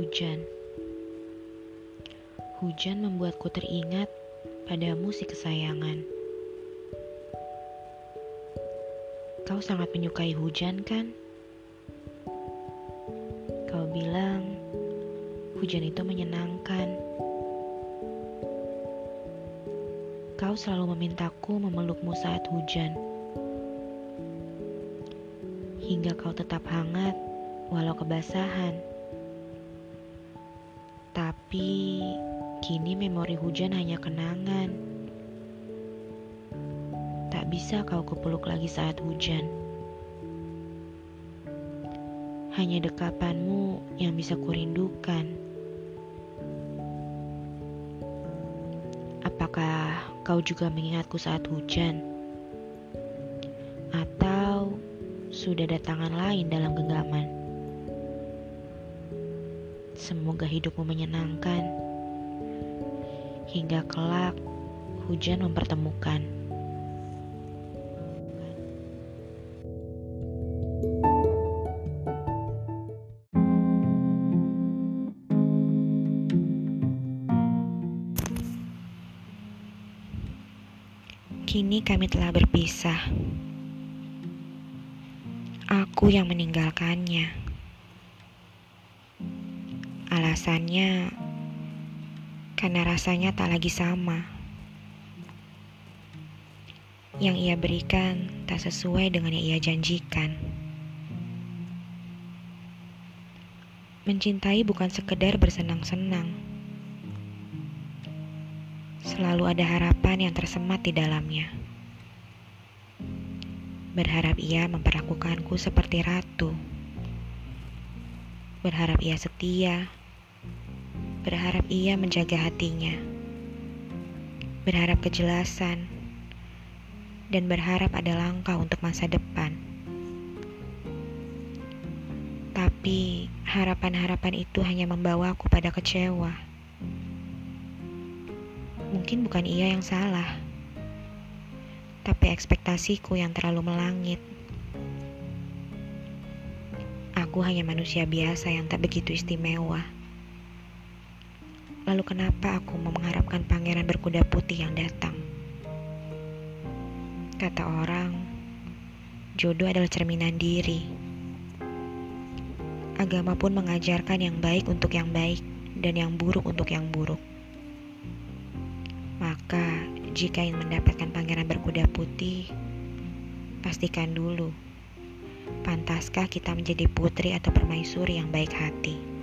Hujan. Hujan membuatku teringat padamu si kesayangan. Kau sangat menyukai hujan kan? Kau bilang hujan itu menyenangkan. Kau selalu memintaku memelukmu saat hujan. Hingga kau tetap hangat walau kebasahan. Tapi kini memori hujan hanya kenangan. Tak bisa kau kupeluk lagi saat hujan. Hanya dekapanmu yang bisa kurindukan. Apakah kau juga mengingatku saat hujan? Atau sudah ada tangan lain dalam genggaman? Semoga hidupmu menyenangkan, hingga kelak hujan mempertemukan. Kini kami telah berpisah. Aku yang meninggalkannya. Alasannya karena rasanya tak lagi sama. Yang ia berikan tak sesuai dengan yang ia janjikan. Mencintai bukan sekedar bersenang-senang. Selalu ada harapan yang tersemat di dalamnya. Berharap ia memperlakukanku seperti ratu. Berharap ia setia. Berharap ia menjaga hatinya. Berharap kejelasan. Dan berharap ada langkah untuk masa depan. Tapi harapan-harapan itu hanya membawaku pada kecewa. Mungkin bukan ia yang salah, tapi ekspektasiku yang terlalu melangit. Aku hanya manusia biasa yang tak begitu istimewa. Lalu kenapa aku mau mengharapkan pangeran berkuda putih yang datang? Kata orang, jodoh adalah cerminan diri. Agama pun mengajarkan yang baik untuk yang baik dan yang buruk untuk yang buruk. Maka, jika ingin mendapatkan pangeran berkuda putih, pastikan dulu, pantaskah kita menjadi putri atau permaisuri yang baik hati?